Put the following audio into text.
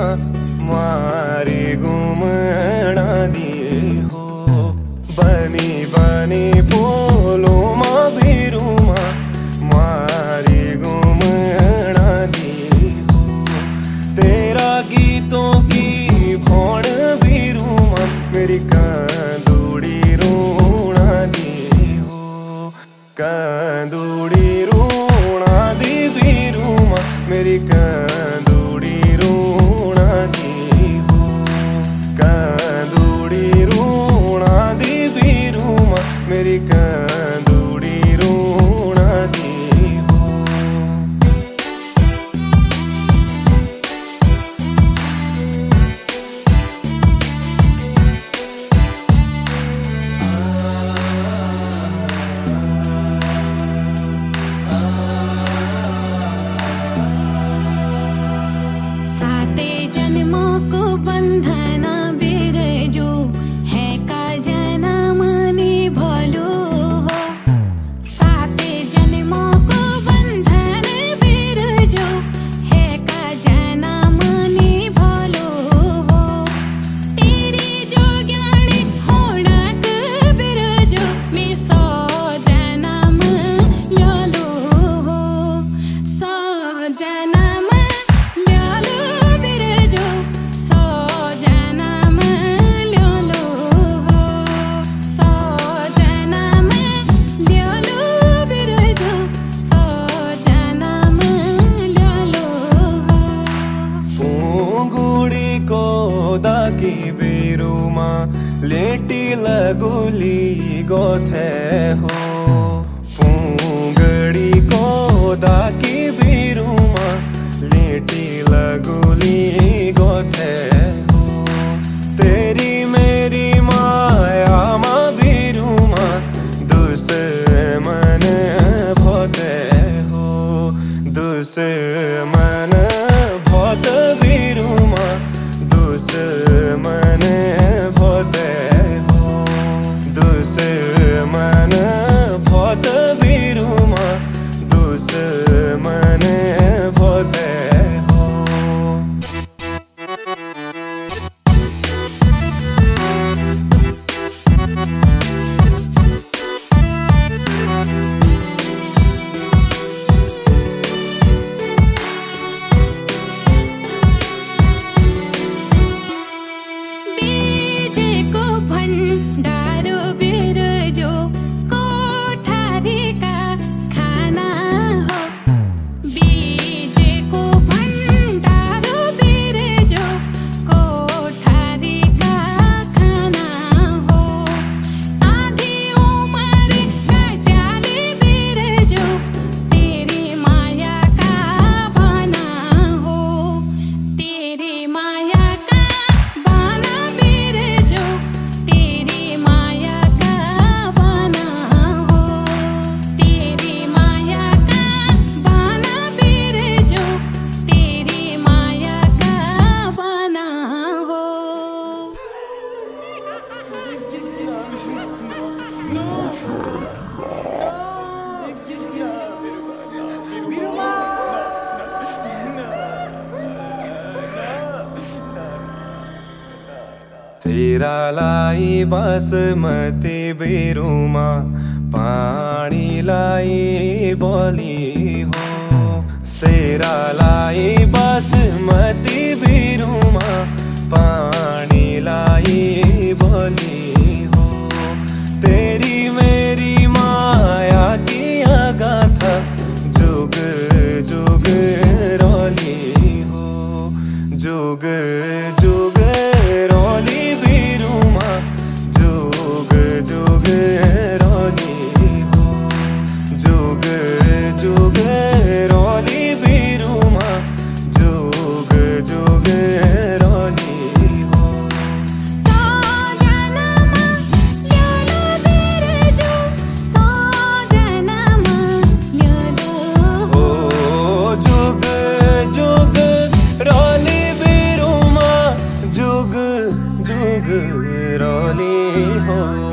मारी घुमणा दी हो बनी बनी फूलों माँ बिरुमा मारी घुमणा दी हो तेरा गीतों की भौण बिरुमा मेरी कंदूड़ी रोना दी हो कंदूड़ी रोना दी बिरुमा मेरी कंदूड़ी रोना दी हो कंदूड़ी रोना दी बिरुमा मेरी कंदूड़ी रोना दी हो साते जन्मों को बंधना बिरजो है का जन्म निभलो हो साते जन्मों को बंधन बिरजो है का जन्म निभलो हो तेरी जो ज्ञानी होना बिरजो में सौ जन्म लो हो सौ जन्म लो बिरजो सौ जन्म लो हो सौ जन्म लो बिरजो सौ जन्म लो हो पूंगुड़ी को दाकी बिरुमा लेटी लगुली गोथे हो पूंगड़ी को दाकी बिरुमा लेटी लगुली गोथे हो तेरी मेरी माया माँ बिरुमा दुश्मन भोते हो दुश्मन भोत बिरुमा दुश्मन भोते हो दुश्मन भोत बिरुमा दुश्मन भोते हो बीज को भंडारो बिरजो कोठारी का खाना हो बीज को भंडारो बिरजो कोठारी का खाना हो आधी उम्र का जाले बिरजो तेरी माया का बना हो तेरी माया का बना बिरजो तेरी माया का बना हो तेरी माया का बना बिरजो तेरी माया का बना हो तेरा लाई बासमती बिरुमा पानी लाई बोली हो सेरा लाई बासमती बिरुमा पानी लाई बोली हो तेरी मेरी माया की गाथा जुग जुग रोली हो जुग जुग रोली बिरुमा जुग जुग रोली हो जुग जुग रोली बिरुमा जुग जुग रोली हो सौ जन्म लो बिरजो सौ जन्म लो हो ओ जुग जुग रोली बिरुमा जुग जुग रोली हो।